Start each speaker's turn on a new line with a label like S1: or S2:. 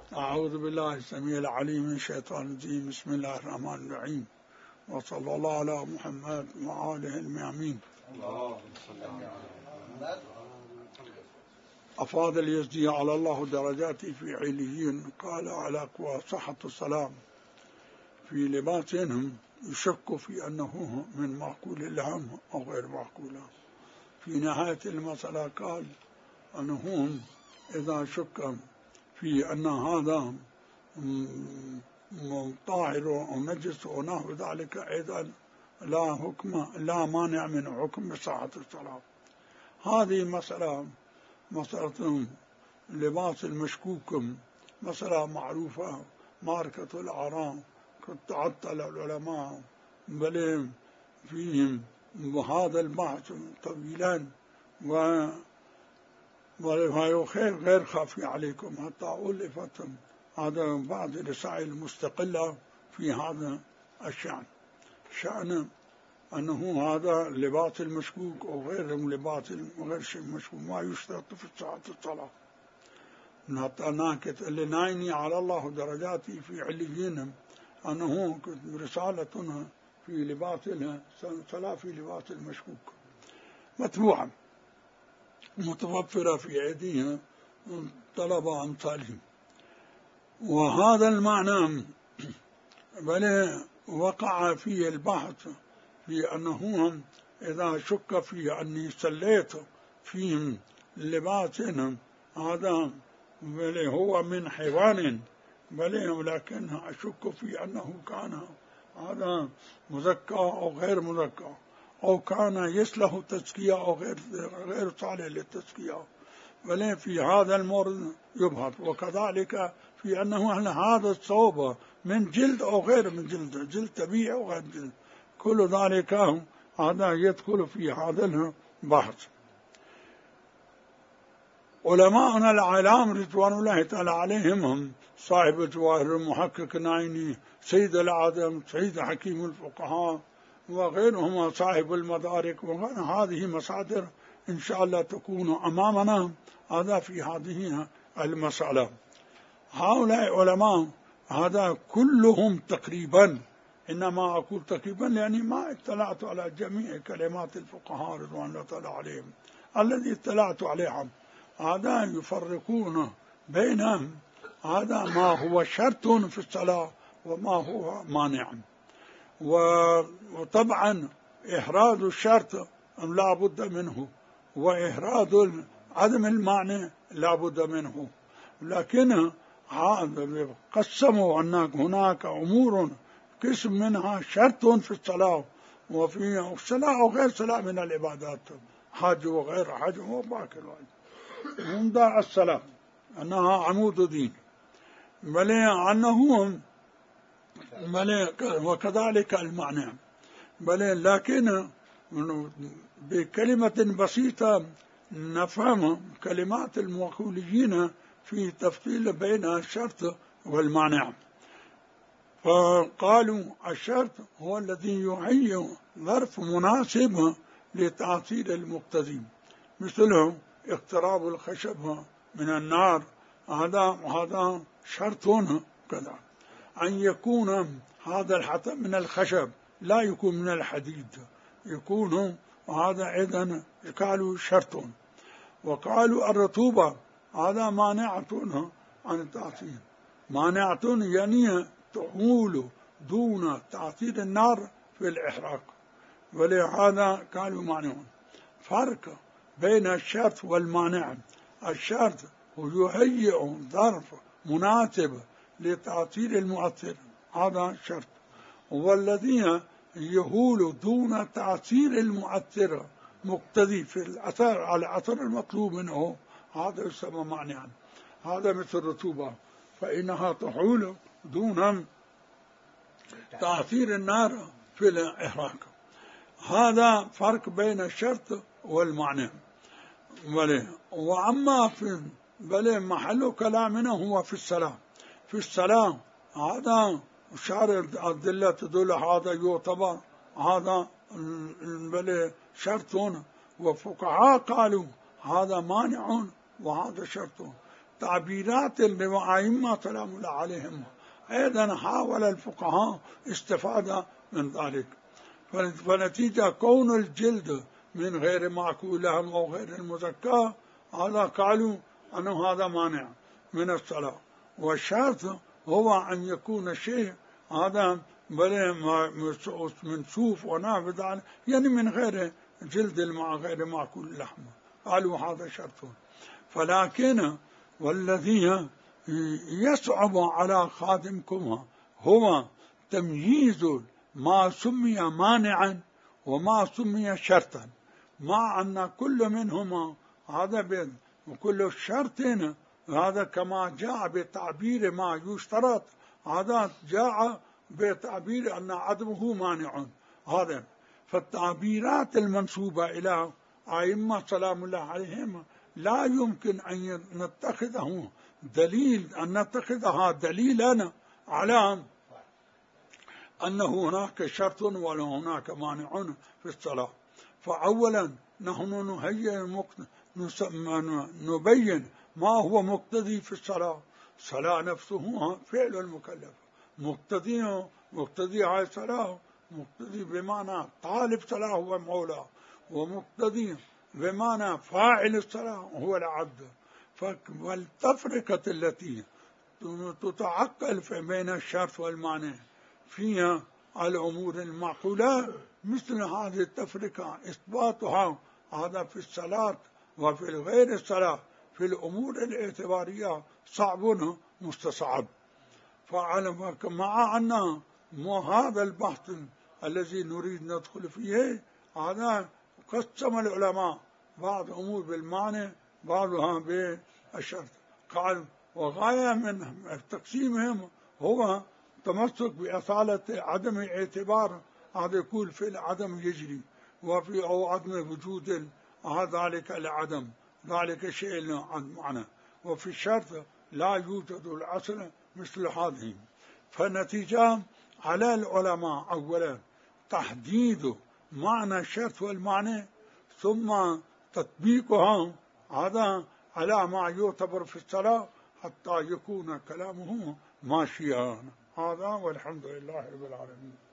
S1: أعوذ بالله السميع العليم من الشيطان الرجيم. بسم الله الرحمن الرحيم، وصلى الله على محمد وآله الميامين. أفاض اليزدي على الله درجاتي في عليين قال على صحة السلام في لباسهم يشك في أنه من معقول اللهم أو غير معقول. في نهاية المسألة قال أنهم إذا شك في أن هذا طاهر ونجس ونحو ذلك أيضا لا مانع من حكم بصحة الصلاة. هذه مسألة لباس المشكوك مسألة معروفة، معركة الآراء قد تعطل العلماء بل فيهم وهذا البحث طويلا وهو غير خافي عليكم حتى ألفت هذا بعض الرسائل المستقلة في هذا الشأن، شأن أنه هذا لباس المشكوك أو غير لباس غير شيء مشكوك ما يشترط في صحة الصلاة. حتى ناكت اللي نايني على الله درجاتي في عليين أنه رسالة في لباس الصلاة في لباس المشكوك متبوعة متوفرة في أيديها طلبة أمثالهم. وهذا المعنى بل وقع في البحث في أنه إذا شك في أني صليت فيهم لباسهم هذا بل هو من حيوان بل ولكن أشك في أنه كان هذا مزكى أو غير مزكى أو كان يصلح تزكية أو غير صالح للتزكية، بل في هذا المورد يبحث. وكذلك في أنه هذا الثوب من جلد أو غير من جلد، جلد طبيعي أو غير جلد، كل ذلك هذا يدخل في هذا البحث. علماءنا العلام رضوان الله تعالى عليهم هم صاحب الجواهر المحقق نايني، سيد العدم، سيد حكيم الفقهاء وغيرهم صاحب المدارك، وهذه مصادر إن شاء الله تكون أمامنا هذا في هذه المسألة. هؤلاء علماء هذا كلهم تقريبا، إنما أقول تقريبا لأني ما اطلعت على جميع كلمات الفقهاء رضوان الله تعالى عليهم، الذي اطلعت عليهم هذا يفرقون بين هذا ما هو شرط في الصلاة وما هو مانع. وطبعا إحراز الشرط لا بد منه، وإحراز عدم المعنى لا بد منه، لكن قسموا أن هناك أمور قسم منها شرط في الصلاة وفي الصلاة وغير صلاة من العبادات، حج وغير حج وباقي هم داع الصلاة أنها عمود دين، بل أنهم بل وكذلك المعنى، بل لكن بكلمة بسيطة نفهم كلمات المقولين في تفصيل بين الشرط والمانع. فقالوا الشرط هو الذي يهيئ ظرف مناسب لتأثير المقتضي، مثله اقتراب الخشب من النار، هذا شرط كذا. أن يكون هذا الحطب من الخشب لا يكون من الحديد، يكون هذا أيضا قالوا شرط. وقالوا الرطوبة هذا مانعة عن التأثير، مانعة يعني تحول دون تأثير النار في الإحراق، ولهذا قالوا مانعون. فرق بين الشرط والمانع، الشرط هو يهيئ ظرف مناسب لتأثير المؤثر، هذا شرط، والذي يهول دون تأثير المؤثر مقتضي في الأثر على الأثر المطلوب منه، هذا يسمى مانعا. هذا مثل الرطوبة فإنها تحول دون تأثير النار في الإحراق. هذا فرق بين الشرط والمعنى. وأما في محل كلامنا هو في الصلاة. في الصلاة هذا شارع الأدلة تدل هذا يعتبر هذا شرط، وفقهاء قالوا هذا مانع وهذا شرط. تعبيرات الأئمة سلام الله عليهم أيضا حاول الفقهاء استفادة من ذلك. فنتيجة كون الجلد من غير معقول أو غير المزكاة هذا قالوا أنه هذا مانع من الصلاة. والشرط هو أن يكون شيء هذا من صوف ونافذ يعني من غير جلد غير معقول اللحم، قالوا هذا شرط. فلكن والذي يصعب على خادمكم هو تمييز ما سمي مانعا وما سمي شرطا، مع أن كل منهما هذا وكل شرط هذا كما جاء بتعبير ما يشترط هذا جاء بتعبير أن عدمه مانع هذا. فالتعبيرات المنسوبة إلى أئمة سلام الله عليهم لا يمكن أن نتخذها دليلا على أن هناك شرط ولا هناك مانع في الصلاة. فأولا نحن نبين ما هو مقتضي في الصلاة. الصلاة نفسه فعل المكلف، مقتضي هاي الصلاة مقتضي بمعنى طالب صلاة هو مولاه، ومقتضي بمعنى فاعل الصلاة هو العبد. والتفرقة التي تتعقل بين الشرط والمعنى فيها الأمور المعقولة مثل هذه التفرقة إثباتها هذا في الصلاة وفي غير الصلاة في الأمور الاعتبارية صعب مستصعب. مع أن هذا البحث الذي نريد ندخل فيه هذا قسم العلماء بعض أمور بالمعنى بعضها بالشرط. قال وغاية من تقسيمهم هو تمسك بأصالة عدم الاعتبار، هذا يقول في العدم يجري وفي أو عدم وجود ذلك العدم ذلك شيء عن معنى، وفي الشرط لا يوجد الأصل مثل هذه. فالنتيجة على العلماء أولا تحديد معنى الشرط والمعنى ثم تطبيقها هذا على ما يعتبر في الصلاة حتى يكون كلامه ماشيا. هذا والحمد لله رب العالمين.